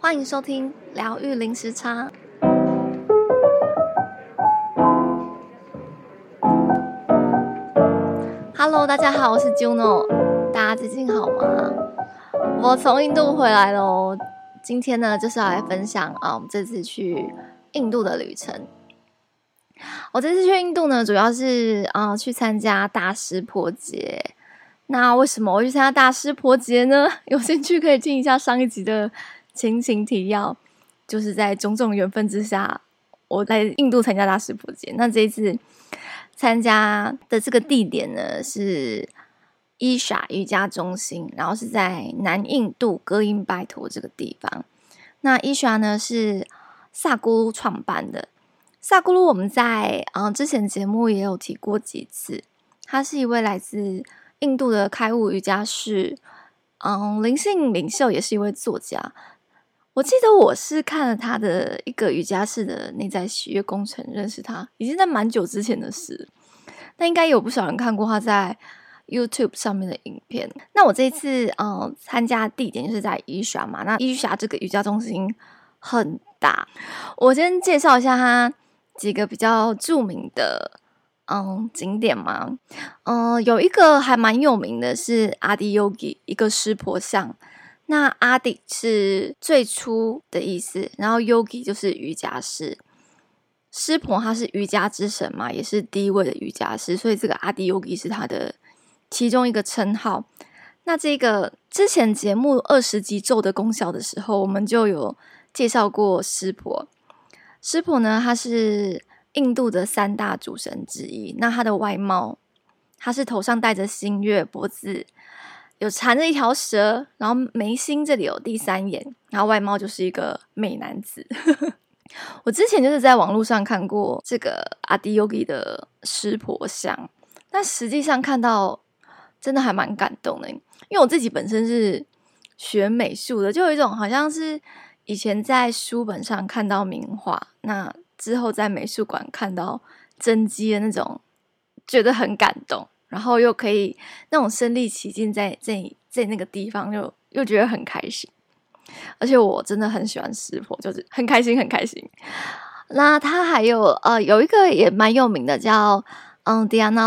欢迎收听疗愈零时差。Hello， 大家好，我是 Juno， 大家最近好吗？我从印度回来咯，今天呢就是要来分享我们这次去印度的旅程。我这次去印度呢，主要是去参加大师婆节。那为什么我去参加大师婆节呢？有兴趣可以听一下上一集的前情提要，就是在种种缘分之下，我在印度参加大师婆节。那这一次参加的这个地点呢是伊莎瑜伽中心，然后是在南印度哥因拜陀这个地方。那伊莎呢是萨咕噜创办的。萨咕噜我们在之前节目也有提过几次，他是一位来自印度的开悟瑜伽士，灵性领袖，也是一位作家。我记得我是看了他的一个瑜伽士的内在喜悦工程认識他，已经在蛮久之前的事，但应该有不少人看过他在 YouTube 上面的影片。那我这一次参加的地点就是在伊莎嘛，那伊莎这个瑜伽中心很大，我先介绍一下他几个比较著名的景点嘛。有一个还蛮有名的是阿迪 Yogi， 一个湿婆像。那阿迪是最初的意思，然后 Yogi 就是瑜伽师。湿婆他是瑜伽之神嘛，也是第一位的瑜伽师，所以这个阿迪 Yogi 是他的其中一个称号。那这个之前节目20集咒的功效的时候，我们就有介绍过湿婆。湿婆呢，他是印度的3大主神之一。那他的外貌，他是头上戴着星月，脖子有缠着一条蛇，然后眉心这里有第3眼，然后外貌就是一个美男子。我之前就是在网络上看过这个阿迪 Yogi 的湿婆像，但实际上看到真的还蛮感动的，因为我自己本身是学美术的，就有一种好像是以前在书本上看到名画，那之后在美术馆看到真迹的那种，觉得很感动，然后又可以那种身临其境在那个地方，又觉得很开心。而且我真的很喜欢湿婆，就是很开心。那他还有有一个也蛮有名的叫Dhyana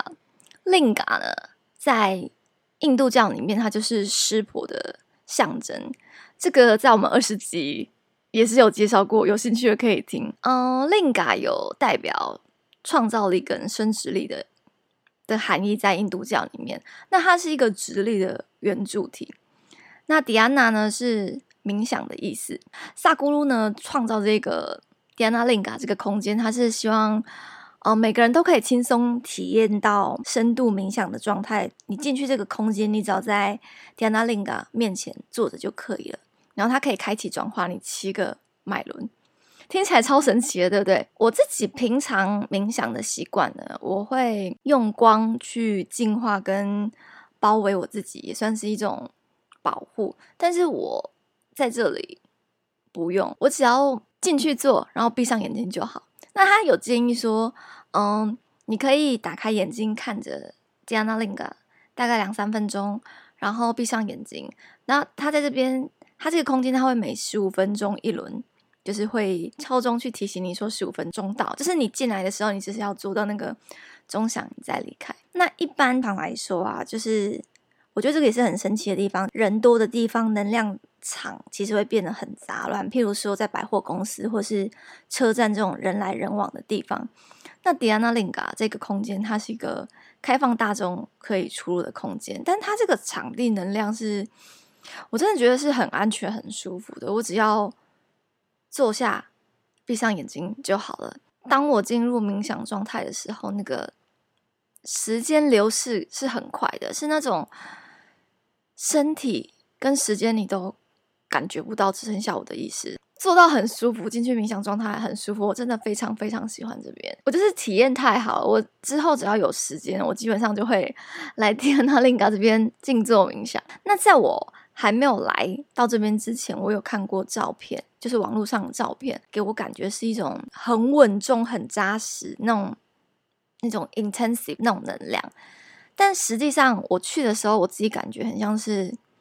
Linga 呢，在印度教里面它就是湿婆的象征。这个在我们20集也是有介绍过，有兴趣的可以听。Linga 有代表创造力跟生殖力的含义在印度教里面。那它是一个直立的圆柱体。那 Dhyana 呢是冥想的意思。萨咕噜呢创造这个 Dhyana Linga 这个空间，它是希望每个人都可以轻松体验到深度冥想的状态。你进去这个空间，你只要在 Dhyana Linga 面前坐着就可以了，然后它可以开启转化你7个脉轮，听起来超神奇的，对不对？我自己平常冥想的习惯呢，我会用光去净化跟包围我自己，也算是一种保护。但是我在这里不用，我只要进去做，然后闭上眼睛就好。那他有建议说你可以打开眼睛看着 Dhyana Linga 大概2-3分钟，然后闭上眼睛。那他在这边，他这个空间他会每15分钟一轮，就是会敲钟去提醒你说15分钟到，就是你进来的时候你只是要做到那个钟响你再离开。那一般来说就是我觉得这个也是很神奇的地方，人多的地方能量场其实会变得很杂乱，譬如说在百货公司或是车站这种人来人往的地方。那 Dhyana Linga 这个空间它是一个开放大众可以出入的空间，但它这个场地能量是我真的觉得是很安全很舒服的，我只要坐下闭上眼睛就好了。当我进入冥想状态的时候，那个时间流逝是很快的，是那种身体跟时间你都感觉不到，只剩下我的意识，做到很舒服，进去冥想状态很舒服。我真的非常非常喜欢这边，我就是体验太好了。我之后只要有时间，我基本上就会来 Dhyana Linga 这边静坐冥想。那在我还没有来到这边之前，我有看过照片，就是网络上的照片，给我感觉是一种很稳重很扎实那种 intensive 那种能量。但实际上我去的时候，我自己感觉很像是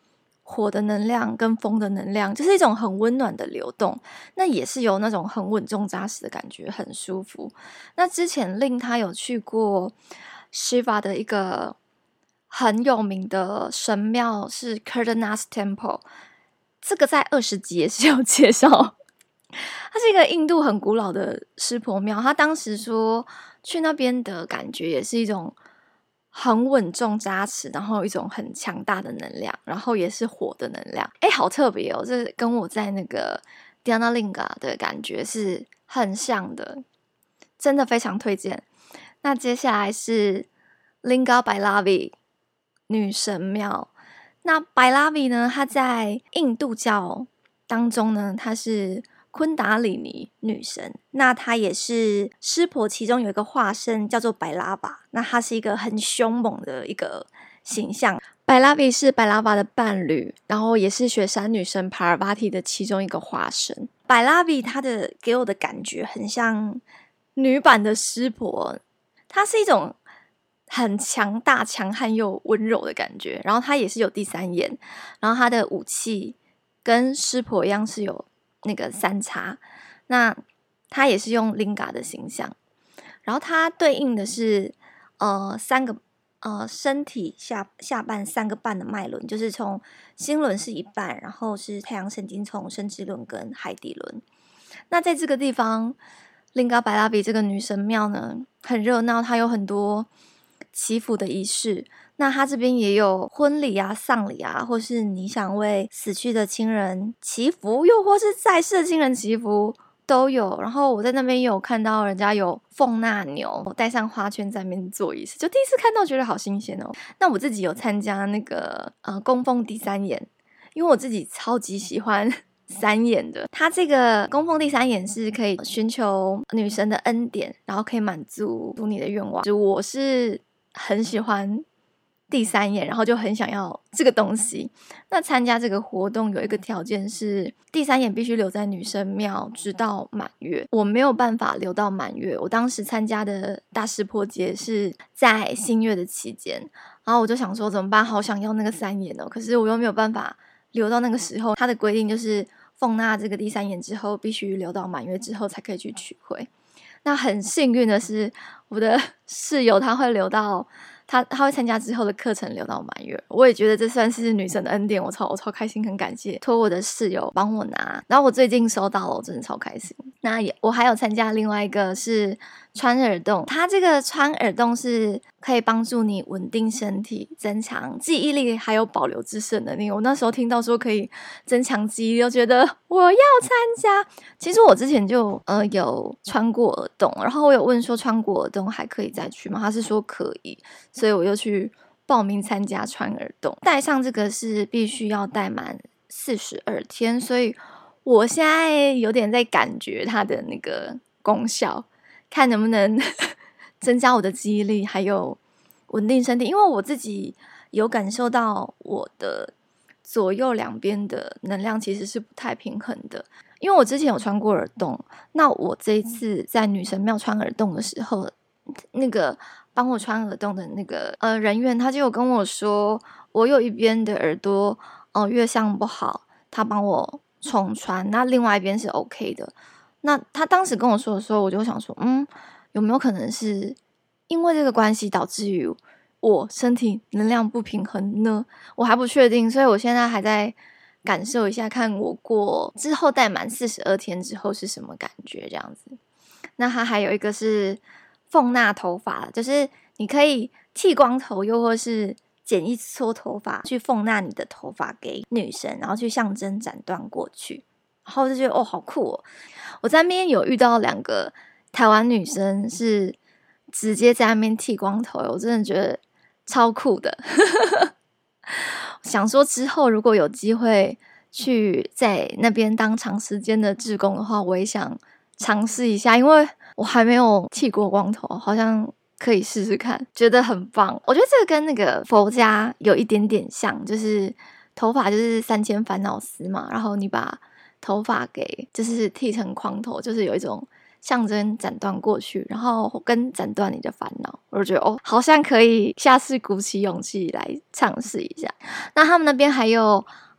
火的能量跟风的能量，就是一种很温暖的流动，那也是有那种很稳重扎实的感觉，很舒服。那之前令他有去过 Shiva 的一个很有名的神庙是 Kedarnath Temple， 这个在20集也是有介绍。它是一个印度很古老的湿婆庙，他当时说去那边的感觉也是一种很稳重扎实，然后一种很强大的能量，然后也是火的能量。好特别哦，这跟我在那个 Dhyana Linga 的感觉是很像的，真的非常推荐。那接下来是 Linga Bailavi 女神庙。那 Bailavi 呢，它在印度教当中呢，它是昆达里尼女神，那她也是湿婆其中有一个化身叫做白拉巴，那她是一个很凶猛的一个形象。白拉比是白拉巴的伴侣，然后也是雪山女神帕尔巴提的其中一个化身。白拉比她的给我的感觉很像女版的湿婆，她是一种很强大强悍又温柔的感觉，然后她也是有第三眼，然后她的武器跟湿婆一样是有那个三叉，那他也是用 Linga 的形象，然后它对应的是三个身体下半3个半的脉轮，就是从心轮是一半，然后是太阳神经丛、生殖轮跟海底轮。那在这个地方 Linga Bailavi 这个女神庙呢很热闹，它有很多祈福的仪式，那他这边也有婚礼啊、丧礼啊，或是你想为死去的亲人祈福，又或是在世的亲人祈福都有。然后我在那边也有看到人家有奉纳牛，带上花圈在那边做仪式，就第一次看到觉得好新鲜哦。那我自己有参加那个供奉第三眼，因为我自己超级喜欢三眼的。它这个供奉第三眼是可以寻求女神的恩典，然后可以满足你的愿望。就我是很喜欢第三眼，然后就很想要这个东西。那参加这个活动有一个条件是第三眼必须留在女神庙直到满月，我没有办法留到满月。我当时参加的大湿婆节是在新月的期间，然后我就想说怎么办，好想要那个三眼哦，可是我又没有办法留到那个时候。它的规定就是奉纳这个第三眼之后必须留到满月之后才可以去取回。那很幸运的是我的室友他会留到他会参加之后的课程留到满月，我也觉得这算是女神的恩典，我超开心，很感谢托我的室友帮我拿，然后我最近收到了，我真的超开心。那我还有参加另外一个是穿耳洞，它这个穿耳洞是可以帮助你稳定身体、增强记忆力还有保留知识的能力。我那时候听到说可以增强记忆力，我觉得我要参加。其实我之前就有穿过耳洞，然后我有问说穿过耳洞还可以再去吗？他是说可以，所以我又去报名参加穿耳洞。戴上这个是必须要戴满42天，所以我现在有点在感觉它的那个功效，看能不能增加我的记忆力还有稳定身体。因为我自己有感受到我的左右两边的能量其实是不太平衡的，因为我之前有穿过耳洞，那我这一次在女神庙穿耳洞的时候，那个帮我穿耳洞的那个人员他就有跟我说我有一边的耳朵月相不好，他帮我重穿，那另外一边是 OK 的。那他当时跟我说的时候，我就想说有没有可能是因为这个关系导致于我身体能量不平衡呢？我还不确定，所以我现在还在感受一下，看我过之后戴满42天之后是什么感觉这样子。那它还有一个是奉纳头发，就是你可以剃光头，又或是剪一撮头发去奉纳你的头发给女神，然后去象征斩断过去，然后就觉得好酷哦。我在那边有遇到2个台湾女生是直接在那边剃光头，我真的觉得超酷的想说之后如果有机会去在那边当长时间的志工的话，我也想尝试一下，因为我还没有剃过光头，好像可以试试看，觉得很棒。我觉得这个跟那个佛家有一点点像，就是头发就是3000烦恼丝嘛，然后你把头发给就是剃成光头，就是有一种象征斩断过去，然后跟斩断你的烦恼。我就觉得好像可以下次鼓起勇气来尝试一下。那他们那边还有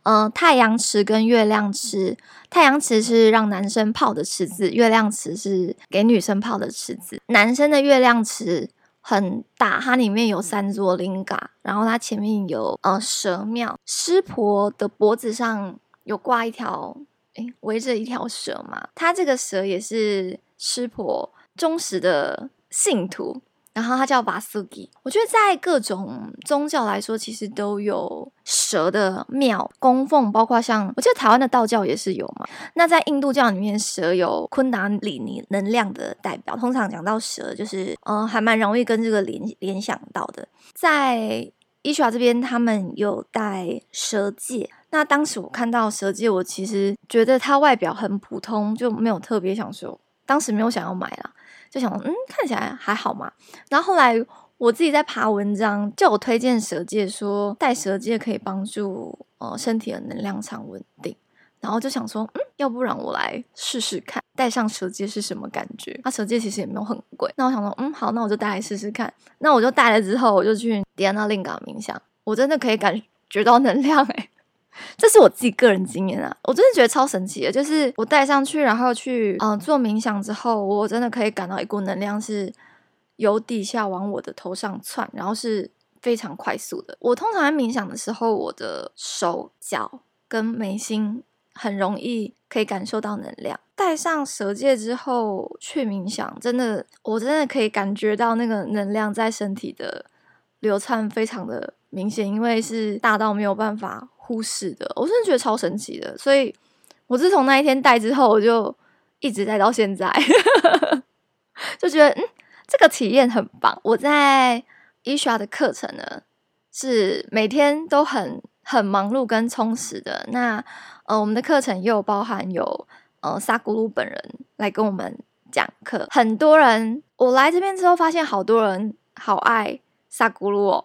太阳池跟月亮池。太阳池是让男生泡的池子，月亮池是给女生泡的池子。男生的月亮池很大，它里面有3座灵嘎，然后它前面有蛇庙，师婆的脖子上有挂一条围着一条蛇嘛，它这个蛇也是师婆忠实的信徒，然后它叫瓦苏基。我觉得在各种宗教来说其实都有蛇的庙供奉，包括像我记得台湾的道教也是有嘛。那在印度教里面，蛇有昆达里尼能量的代表，通常讲到蛇就是还蛮容易跟这个联想到的。在伊莎这边他们有戴蛇戒，那当时我看到蛇戒，我其实觉得它外表很普通，就没有特别想说，当时没有想要买啦，就想看起来还好嘛。然后后来我自己在爬文章，就有推荐蛇戒，说戴蛇戒可以帮助身体的能量场稳定。然后就想说要不然我来试试看戴上蛇戒是什么感觉。蛇戒其实也没有很贵，那我想说好，那我就戴来试试看。那我就戴了之后，我就去 Dhyana Lingam 冥想，我真的可以感觉到能量这是我自己个人经验啊，我真的觉得超神奇的。就是我戴上去，然后去做冥想之后，我真的可以感到一股能量是由底下往我的头上窜，然后是非常快速的。我通常在冥想的时候，我的手脚跟眉心很容易可以感受到能量。戴上蛇戒之后去冥想，我真的可以感觉到那个能量在身体的流窜非常的明显，因为是大到没有办法忽视的。我真的觉得超神奇的，所以我自从那一天戴之后，我就一直戴到现在就觉得这个体验很棒。我在伊莎的课程呢是每天都很忙碌跟充实的。那我们的课程又包含有萨古鲁本人来跟我们讲课。很多人，我来这边之后发现好多人好爱萨古鲁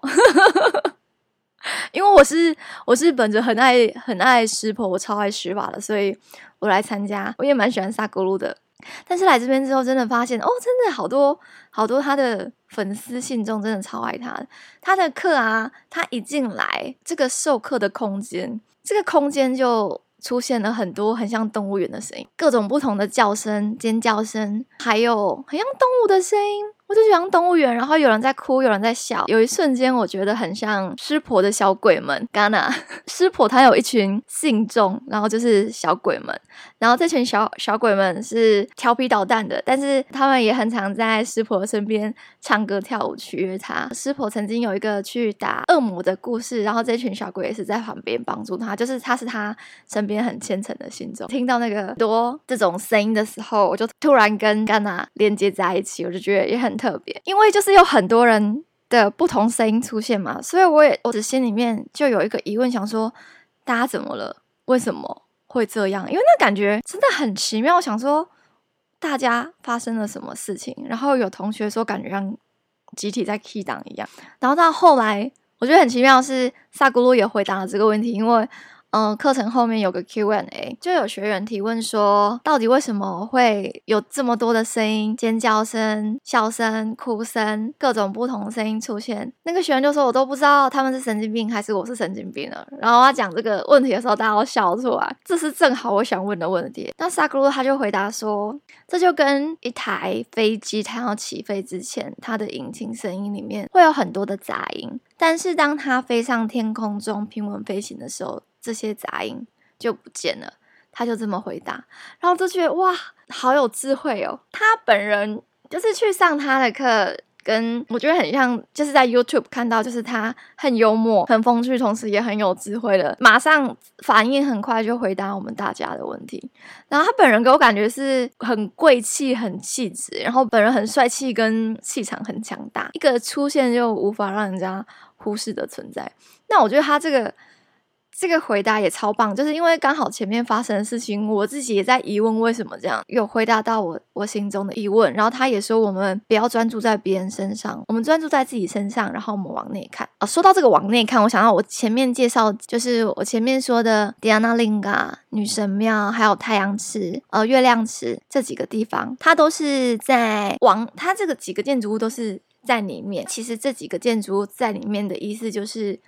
因为我是本着很爱师婆，我超爱施法的，所以我来参加。我也蛮喜欢萨古鲁的，但是来这边之后真的发现真的好多他的粉丝信众真的超爱他。他的课啊，他一进来这个授课的空间，这个空间就出现了很多很像动物园的声音，各种不同的叫声、尖叫声，还有很像动物的声音。我就像动物园，然后有人在哭，有人在笑。有一瞬间我觉得很像师婆的小鬼们。Ghana 师婆她有一群信众，然后就是小鬼们，然后这群小鬼们是调皮捣蛋的，但是他们也很常在师婆身边唱歌跳舞取悦她。师婆曾经有一个去打恶魔的故事，然后这群小鬼也是在旁边帮助她，就是他是她身边很虔诚的信众。听到那个多这种声音的时候，我就突然跟 Ghana 连接在一起，我就觉得也很特别，因为就是有很多人的不同声音出现嘛，所以我的心里面就有一个疑问，想说大家怎么了？为什么会这样？因为那感觉真的很奇妙，想说大家发生了什么事情。然后有同学说感觉像集体在 key 档一样，然后到后来我觉得很奇妙的是萨古鲁也回答了这个问题，因为课程后面有个 Q&A， 就有学员提问说到底为什么会有这么多的声音，尖叫声、笑声、哭声，各种不同的声音出现。那个学员就说我都不知道他们是神经病还是我是神经病了。然后他讲这个问题的时候大家都笑出来，这是正好我想问的问题。那萨古鲁他就回答说，这就跟一台飞机它要起飞之前，它的引擎声音里面会有很多的杂音，但是当它飞上天空中平稳飞行的时候，这些杂音就不见了。他就这么回答，然后就觉得哇，好有智慧哦。他本人就是去上他的课，跟我觉得很像，就是在 YouTube 看到，就是他很幽默、很风趣，同时也很有智慧的，马上反应很快就回答我们大家的问题。然后他本人给我感觉是很贵气、很气质，然后本人很帅气，跟气场很强大，一个出现就无法让人家忽视的存在。那我觉得他这个回答也超棒，就是因为刚好前面发生的事情，我自己也在疑问为什么这样，有回答到我心中的疑问。然后他也说我们不要专注在别人身上，我们专注在自己身上，然后我们往内看。说到这个往内看，我想到我前面介绍，就是我前面说的 Dhyana Lingam 女神庙，还有太阳池、月亮池这几个地方，它都是它这个几个建筑物都是在里面。其实这几个建筑物在里面的意思就是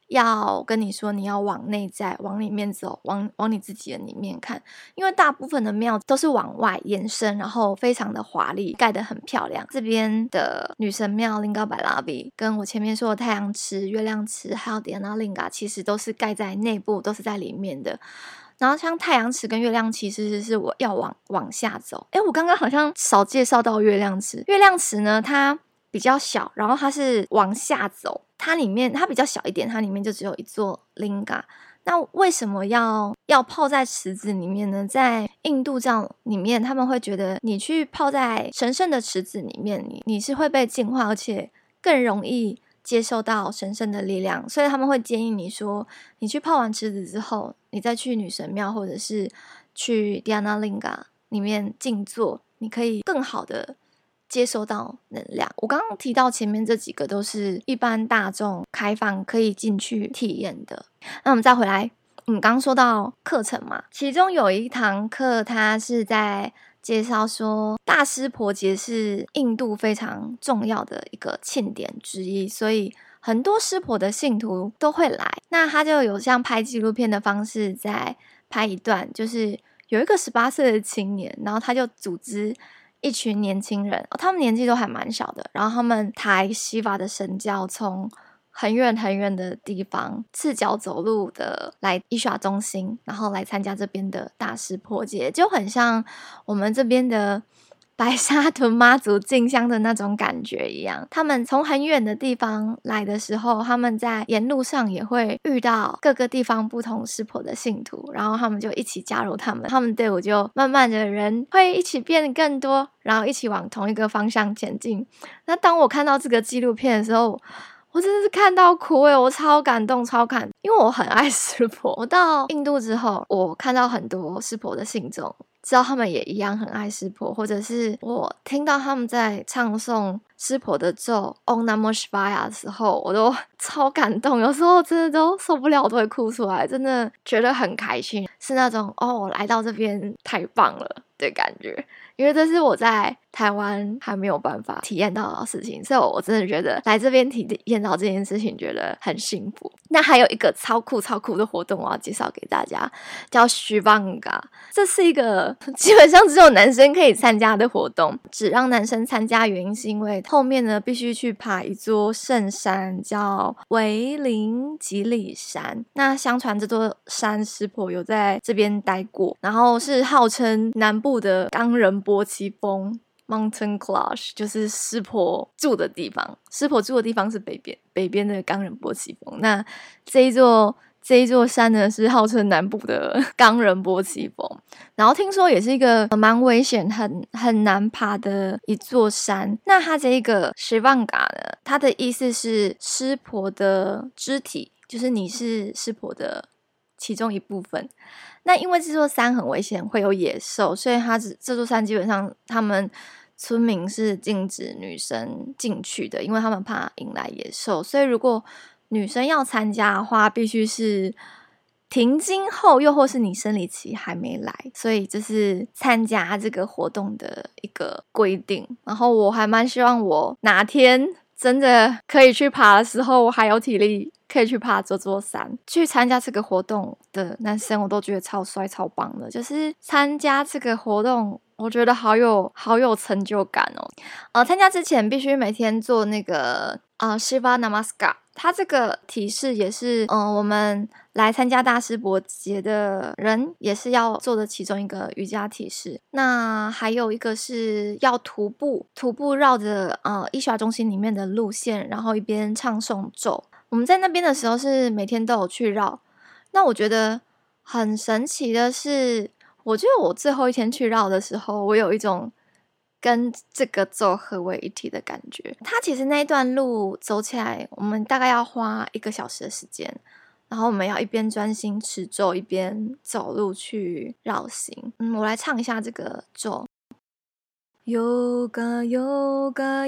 要跟你说你要往内在往里面走，往你自己的里面看，因为大部分的庙都是往外延伸，然后非常的华丽，盖得很漂亮。这边的女神庙 Lingga Balabi 跟我前面说的太阳池、月亮池还有 Dhyana Lingga 其实都是盖在内部，都是在里面的。然后像太阳池跟月亮其实是我要往下走。我刚刚好像少介绍到月亮池。月亮池呢，它比较小，然后它是往下走，它比较小一点，它里面就只有一座 Linga。那为什么要泡在池子里面呢？在印度教里面，他们会觉得你去泡在神圣的池子里面，你是会被净化，而且更容易接受到神圣的力量，所以他们会建议你说，你去泡完池子之后，你再去女神庙或者是去 Dhyana Lingga 里面静坐，你可以更好的接收到能量。我刚刚提到前面这几个都是一般大众开放可以进去体验的。那我们再回来，我们刚刚说到课程嘛，其中有一堂课它是在介绍说大湿婆节是印度非常重要的一个庆典之一，所以很多湿婆的信徒都会来。那他就有像拍纪录片的方式在拍一段，就是有一个18岁的青年，然后他就组织一群年轻人，他们年纪都还蛮小的，然后他们抬西法的神教从很远很远的地方赤脚走路的来伊耍中心，然后来参加这边的大湿婆节，就很像我们这边的白沙屯妈祖进香的那种感觉一样。他们从很远的地方来的时候，他们在沿路上也会遇到各个地方不同湿婆的信徒，然后他们就一起加入他们队伍就慢慢的人会一起变得更多，然后一起往同一个方向前进。那当我看到这个纪录片的时候，我真的是看到哭我超感动因为我很爱湿婆。我到印度之后，我看到很多湿婆的信众，知道他们也一样很爱湿婆，或者是我听到他们在唱诵湿婆的咒 Om Namah Shivaya 的时候，我都超感动，有时候真的都受不了，都会哭出来，真的觉得很开心，是那种我来到这边太棒了的感觉。因为这是我在台湾还没有办法体验到的事情，所以我真的觉得来这边体验到这件事情觉得很幸福。那还有一个超酷的活动我要介绍给大家，叫 Shivanga。 这是一个基本上只有男生可以参加的活动，只让男生参加原因是因为后面呢必须去爬一座圣山叫维林吉里山。那相传这座山湿婆有在这边待过，然后是号称南部的冈仁波齐峰 Mountain Clash， 就是湿婆住的地方。湿婆住的地方是北边的冈仁波齐峰，那这一座山呢是号称南部的冈仁波齐峰，然后听说也是一个蛮危险很难爬的一座山。那它这一个 Shivanga 呢，它的意思是湿婆的肢体，就是你是湿婆的其中一部分。那因为这座山很危险，会有野兽，所以这座山基本上他们村民是禁止女生进去的，因为他们怕引来野兽。所以如果女生要参加的话，必须是停经后，又或是你生理期还没来，所以这是参加这个活动的一个规定。然后我还蛮希望我哪天真的可以去爬的时候，我还有体力可以去爬这座山。去参加这个活动的男生我都觉得超帅超棒的，就是参加这个活动我觉得好有成就感参加之前必须每天做那个Shiva Namaskar， 它这个体式也是我们来参加大湿婆节的人也是要做的其中一个瑜伽体式。那还有一个是要徒步绕着伊耍中心里面的路线，然后一边唱诵咒。我们在那边的时候是每天都有去绕。那我觉得很神奇的是，我觉得我最后一天去绕的时候，我有一种跟这个咒合为一体的感觉。它其实那一段路走起来我们大概要花1个小时的时间，然后我们要一边专心持咒一边走路去绕行。我来唱一下这个咒。Yoga Yoga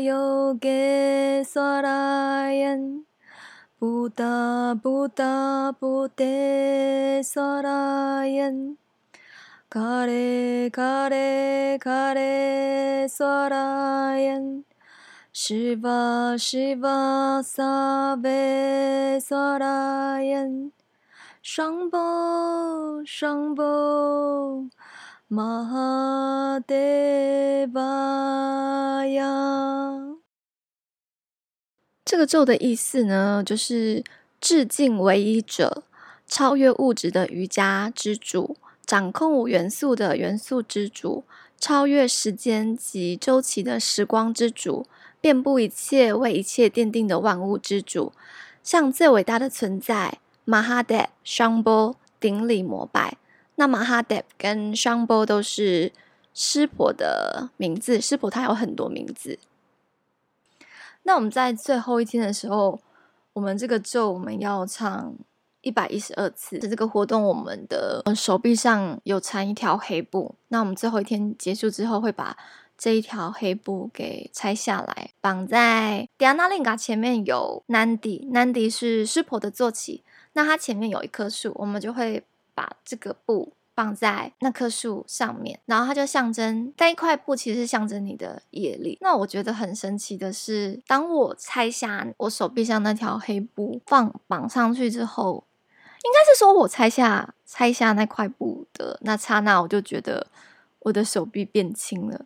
Yoge Swarayan Buddha Buddha Buddhe Swarayan Kare Kare Kare Swarayan Shiva Shiva Sabe Sarayan Shambho Shambho Mahadevaya。这个咒的意思呢，就是致敬唯一者，超越物质的瑜伽之主，掌控五元素的元素之主，超越时间及周期的时光之主，遍布一切为一切奠定的万物之主，向最伟大的存在 Mahadev Shambho 顶礼膜拜。那 Mahadev 跟 Shambho 都是湿婆的名字，湿婆他有很多名字。那我们在最后一天的时候，我们这个咒我们要唱112次。这个活动我们的手臂上有缠一条黑布，那我们最后一天结束之后会把这一条黑布给拆下来，绑在 Dhyanalinga 前面有 Nandi 是湿婆的坐骑，那它前面有一棵树，我们就会把这个布放在那棵树上面，然后它就象征，但一块布其实是象征你的业力。那我觉得很神奇的是，当我拆下我手臂上那条黑布绑上去之后，应该是说我拆下那块布的那刹那，我就觉得我的手臂变轻了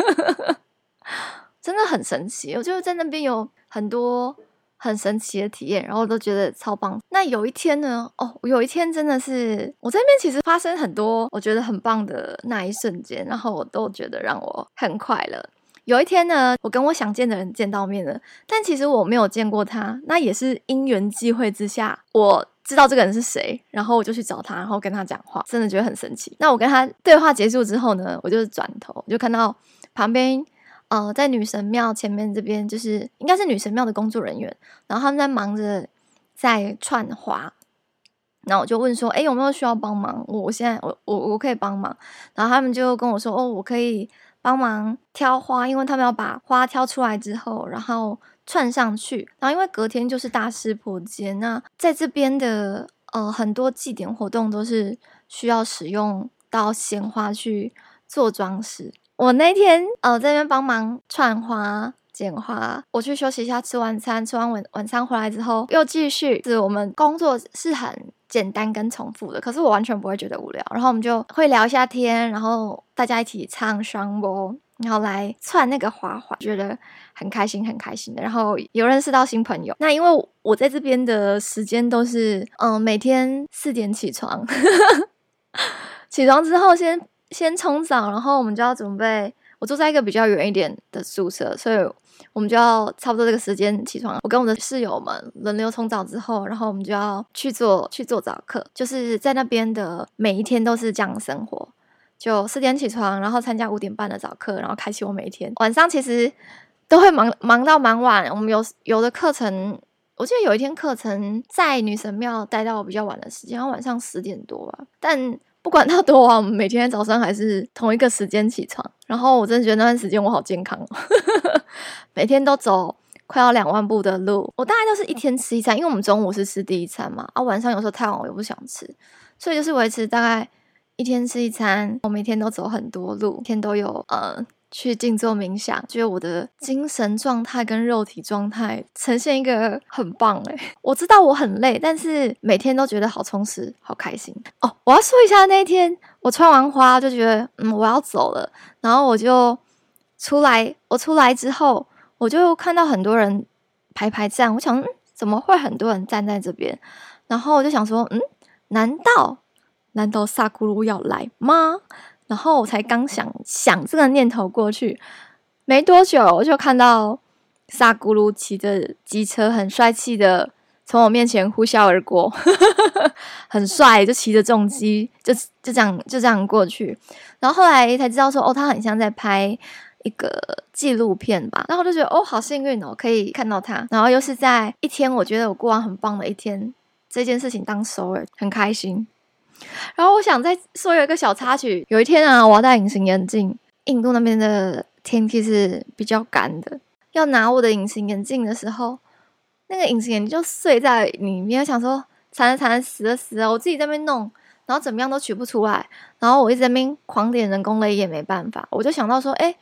真的很神奇。我就在那边有很多很神奇的体验，然后我都觉得超棒。那有一天呢，有一天真的是我在那边其实发生很多我觉得很棒的那一瞬间，然后我都觉得让我很快乐。有一天呢，我跟我想见的人见到面了，但其实我没有见过他，那也是因缘际会之下，我知道这个人是谁，然后我就去找他，然后跟他讲话，真的觉得很神奇。那我跟他对话结束之后呢，我就转头就看到旁边在女神庙前面这边，就是应该是女神庙的工作人员，然后他们在忙着在串花，然后我就问说有没有需要帮忙，我现在我可以帮忙，然后他们就跟我说我可以帮忙挑花，因为他们要把花挑出来之后然后串上去，然后因为隔天就是大湿婆节，那在这边的很多祭典活动都是需要使用到鲜花去做装饰。我那天在那边帮忙串花剪花，我去休息一下吃晚餐，吃完晚餐回来之后又继续，是我们工作是很简单跟重复的，可是我完全不会觉得无聊，然后我们就会聊一下天，然后大家一起唱双波，然后来串那个花环，觉得很开心很开心的，然后有认识到新朋友。那因为我在这边的时间都是每天4点起床起床之后先冲澡，然后我们就要准备，我住在一个比较远一点的宿舍，所以我们就要差不多这个时间起床。我跟我的室友们轮流冲澡之后，然后我们就要去做早课，就是在那边的每一天都是这样生活，就4点起床，然后参加5点半的早课，然后开启我每一天。晚上其实都会忙到蛮晚，我们有的课程，我记得有一天课程在女神庙待到比较晚的时间，然后晚上10点多吧，但不管到多晚，我们每天早上还是同一个时间起床。然后我真的觉得那段时间我好健康每天都走快要2万步的路。我大概都是1天吃1餐，因为我们中午是吃第一餐嘛，晚上有时候太晚我又不想吃，所以就是维持大概1天吃1餐。我每天都走很多路，每天都有去静坐冥想，觉得我的精神状态跟肉体状态呈现一个很棒我知道我很累，但是每天都觉得好充实好开心我要说一下那一天我穿完花就觉得我要走了，然后我出来之后，我就看到很多人排站，我想怎么会很多人站在这边，然后我就想说难道萨咕噜要来吗？然后我才刚想这个念头过去，没多久我就看到萨咕噜骑着机车很帅气的从我面前呼啸而过很帅，就骑着重机就这样过去。然后后来才知道说他很像在拍一个纪录片吧，然后我就觉得好幸运可以看到他，然后又是在一天我觉得我过完很棒的一天，这件事情当首尔很开心。然后我想再说有一个小插曲，有一天我要戴隐形眼镜，印度那边的天气是比较干的，要拿我的隐形眼镜的时候，那个隐形眼镜就碎在里面，我想说惨了死了，我自己在那边弄，然后怎么样都取不出来，然后我一直在那边狂点人工泪液没办法，我就想到说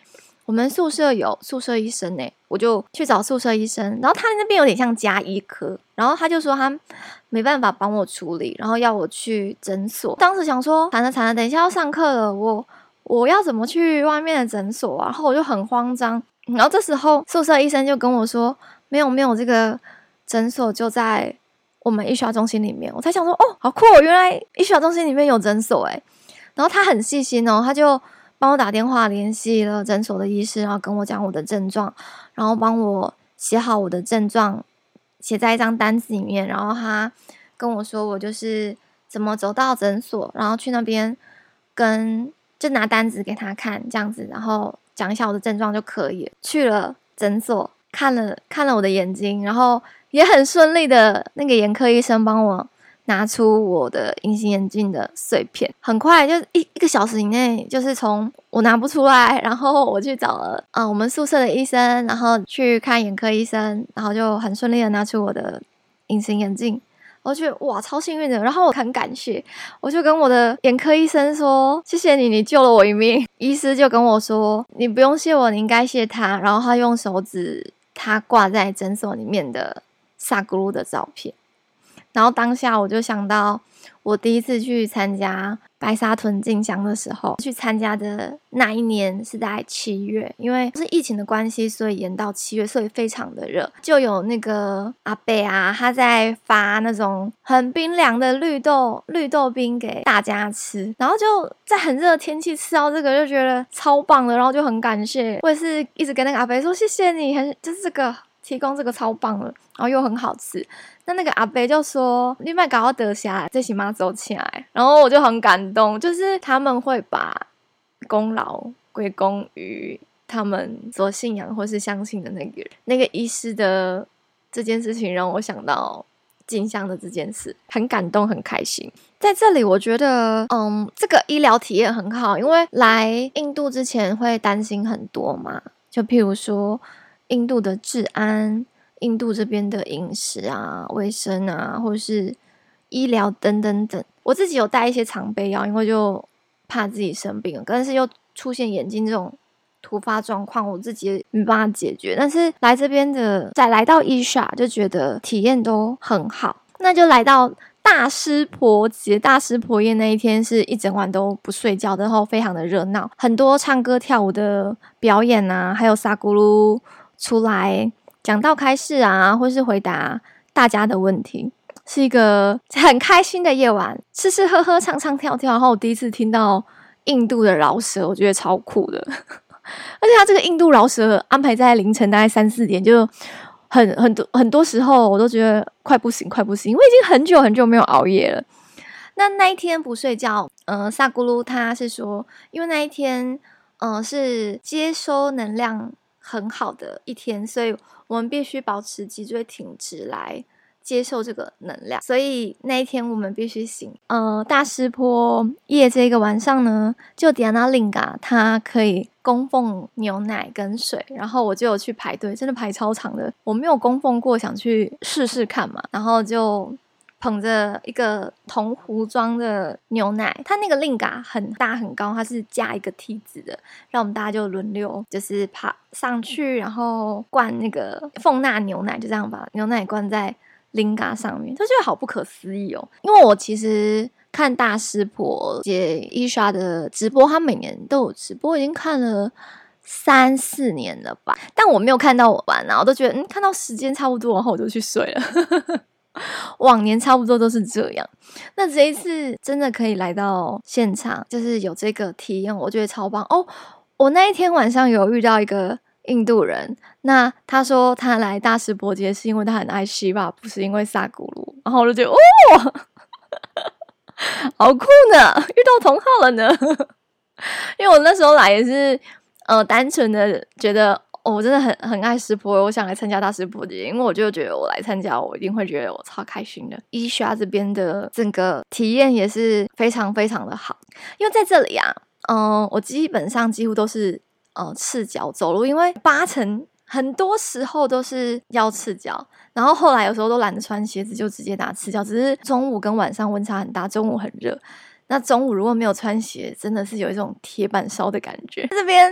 我们宿舍有宿舍医生我就去找宿舍医生，然后他那边有点像家医科，然后他就说他没办法帮我处理，然后要我去诊所。当时想说惨了，等一下要上课了，我要怎么去外面的诊所啊？然后我就很慌张。然后这时候宿舍医生就跟我说没有，这个诊所就在我们医学中心里面。我才想说好酷原来医学中心里面有诊所然后他很细心他就帮我打电话联系了诊所的医师，然后跟我讲我的症状，然后帮我写好我的症状，写在一张单子里面，然后他跟我说我就是怎么走到诊所，然后去那边就拿单子给他看这样子，然后讲一下我的症状就可以了。去了诊所看了我的眼睛，然后也很顺利的那个眼科医生帮我拿出我的隐形眼镜的碎片，很快就一个小时以内，就是从我拿不出来，然后我去找了我们宿舍的医生，然后去看眼科医生，然后就很顺利的拿出我的隐形眼镜。我觉得哇超幸运的，然后我很感谢，我就跟我的眼科医生说谢谢你救了我一命。医师就跟我说你不用谢我，你应该谢他，然后他用手指他挂在诊所里面的萨古鲁的照片。然后当下我就想到我第一次去参加白沙屯进香的时候，去参加的那一年是在7月，因为是疫情的关系，所以延到7月，所以非常的热，就有那个阿伯他在发那种很冰凉的绿豆冰给大家吃，然后就在很热的天气吃到这个就觉得超棒的，然后就很感谢，我也是一直跟那个阿伯说谢谢你，就是这个提供这个超棒了，然后又很好吃。那个阿伯就说你别搞到得下来，这起码走起来，然后我就很感动，就是他们会把功劳归功于他们所信仰或是相信的那个医师的这件事情，让我想到进香的这件事，很感动很开心。在这里我觉得这个医疗体验很好，因为来印度之前会担心很多嘛，就譬如说印度的治安，印度这边的饮食啊、卫生啊，或是医疗等等等。我自己有带一些常备药，因为就怕自己生病了，但是又出现眼睛这种突发状况，我自己没办法解决。但是来这边再来到伊莎，就觉得体验都很好。那就来到大湿婆节，大湿婆夜那一天是一整晚都不睡觉，然后非常的热闹，很多唱歌跳舞的表演啊，还有萨古鲁出来讲道开示啊，或是回答大家的问题，是一个很开心的夜晚，吃吃喝喝唱唱跳跳。然后我第一次听到印度的饶舌，我觉得超酷的而且他这个印度饶舌安排在凌晨大概3-4点，就很多时候我都觉得快不行，因为已经很久没有熬夜了。那一天不睡觉，萨古鲁他是说因为那一天是接收能量很好的一天，所以我们必须保持脊椎挺直来接受这个能量，所以那一天我们必须醒。大湿婆夜这个晚上呢，就Diana Linga他可以供奉牛奶跟水，然后我就有去排队，真的排超长的，我没有供奉过，想去试试看嘛，然后就捧着一个铜壶装的牛奶，它那个Linga很大很高，它是架一个梯子的，让我们大家就轮流就是爬上去，然后灌那个奉纳牛奶，就这样把牛奶灌在Linga上面，就觉得好不可思议哦。因为我其实看大湿婆姐伊莎的直播，她每年都有直播，已经看了3-4年了吧，但我没有看到我完啊，我都觉得看到时间差不多，然后我就去睡了往年差不多都是这样。那这一次真的可以来到现场，就是有这个体验，我觉得超棒哦。我那一天晚上有遇到一个印度人，那他说他来大湿婆节是因为他很爱Shiva，不是因为萨古鲁，然后我就觉得好酷呢，遇到同好了呢因为我那时候来也是单纯的觉得我真的很爱湿婆，我想来参加大湿婆节，因为我就觉得我来参加我一定会觉得我超开心的。伊莎这边的整个体验也是非常非常的好，因为在这里啊我基本上几乎都是赤脚走路，因为80%很多时候都是要赤脚，然后后来有时候都懒得穿鞋子，就直接打赤脚。只是中午跟晚上温差很大，中午很热，那中午如果没有穿鞋，真的是有一种铁板烧的感觉。这边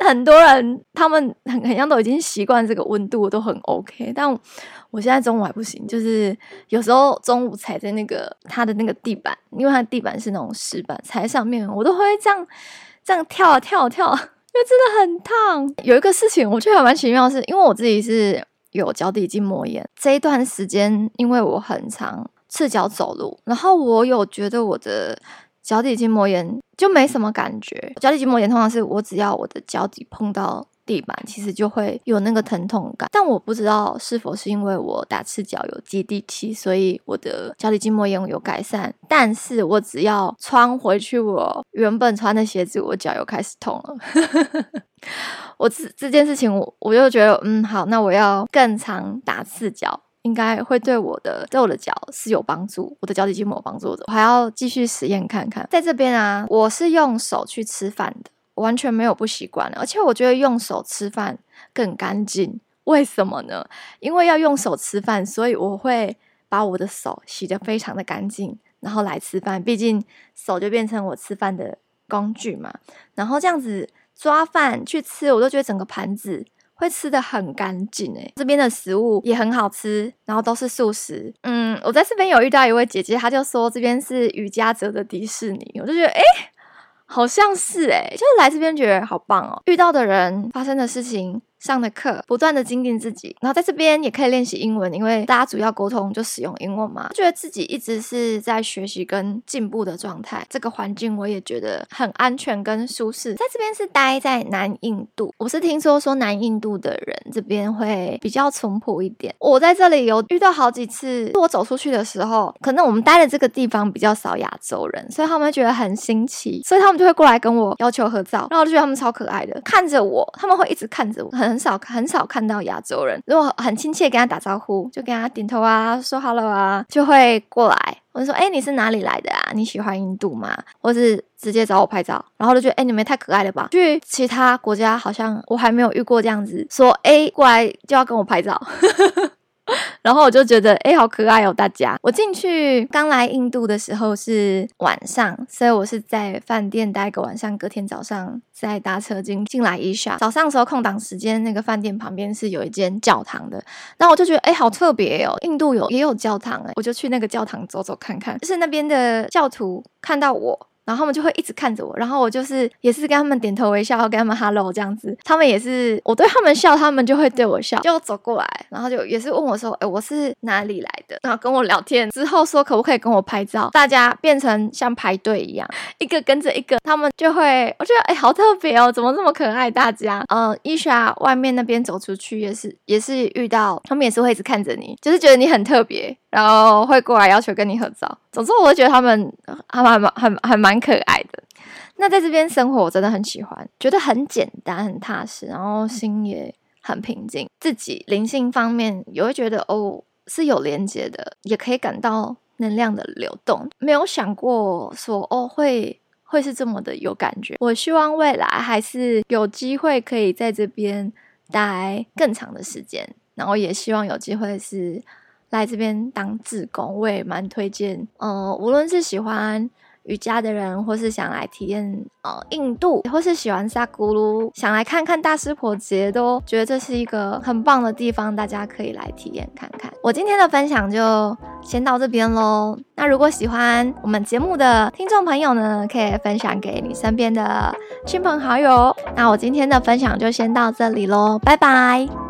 很多人他们很像都已经习惯这个温度都很 OK， 但我现在中午还不行，就是有时候中午踩在它的那个地板，因为它的地板是那种石板，踩在上面我都会这样跳啊跳啊跳啊，因为真的很烫。有一个事情我觉得还蛮奇妙的是，因为我自己是有脚底筋膜炎，这一段时间因为我很常赤脚走路，然后我有觉得我的脚底筋膜炎就没什么感觉。脚底筋膜炎通常是我只要我的脚底碰到地板，其实就会有那个疼痛感，但我不知道是否是因为我打赤脚有接地气，所以我的脚底筋膜炎有改善，但是我只要穿回去我原本穿的鞋子，我脚又开始痛了我这件事情我就觉得好，那我要更常打赤脚，应该会对我的脚是有帮助，我的脚底筋膜有帮助的，我还要继续实验看看。在这边啊，我是用手去吃饭的，我完全没有不习惯的，而且我觉得用手吃饭更干净。为什么呢？因为要用手吃饭，所以我会把我的手洗得非常的干净，然后来吃饭，毕竟手就变成我吃饭的工具嘛。然后这样子抓饭去吃，我都觉得整个盘子会吃得很干净欸。这边的食物也很好吃，然后都是素食。我在这边有遇到一位姐姐，她就说这边是瑜伽者的迪士尼，我就觉得好像是就是来这边觉得好棒哦。遇到的人，发生的事情，上的课，不断的精进自己，然后在这边也可以练习英文，因为大家主要沟通就使用英文嘛。觉得自己一直是在学习跟进步的状态，这个环境我也觉得很安全跟舒适。在这边是待在南印度，我是听说南印度的人这边会比较淳朴一点。我在这里有遇到好几次，我走出去的时候，可能我们待的这个地方比较少亚洲人，所以他们觉得很新奇，所以他们就会过来跟我要求合照，然后我就觉得他们超可爱的，看着我，他们会一直看着我，很少看到亚洲人。如果很亲切跟他打招呼，就跟他点头啊，说 hello 啊，就会过来。我就说你是哪里来的啊？你喜欢印度吗？或是直接找我拍照，然后就觉得你们也太可爱了吧。去其他国家好像我还没有遇过这样子说过来就要跟我拍照然后我就觉得好可爱哦大家。我进去刚来印度的时候是晚上，所以我是在饭店待个晚上，隔天早上再搭车进来伊莎。早上的时候空档时间，那个饭店旁边是有一间教堂的，然后我就觉得好特别哦，印度也有教堂我就去那个教堂走走看看。就是那边的教徒看到我，然后他们就会一直看着我，然后我也是跟他们点头微笑，跟他们 hello 这样子。他们也是我对他们笑，他们就会对我笑，就走过来，然后就也是问我说我是哪里来的，然后跟我聊天之后说可不可以跟我拍照。大家变成像排队一样，一个跟着一个，他们就会，我觉得好特别哦，怎么这么可爱大家。伊莎外面那边走出去也是遇到，他们也是会一直看着你，就是觉得你很特别，然后会过来要求跟你合照。总之我会觉得他们还蛮可爱的。那在这边生活我真的很喜欢，觉得很简单很踏实，然后心也很平静，自己灵性方面也会觉得是有连接的，也可以感到能量的流动。没有想过说会是这么的有感觉。我希望未来还是有机会可以在这边待更长的时间，然后也希望有机会是来这边当志工。我也蛮推荐无论是喜欢瑜伽的人，或是想来体验印度，或是喜欢萨古鲁，想来看看大湿婆节，都觉得这是一个很棒的地方，大家可以来体验看看。我今天的分享就先到这边咯。那如果喜欢我们节目的听众朋友呢，可以分享给你身边的亲朋好友。那我今天的分享就先到这里咯，拜拜。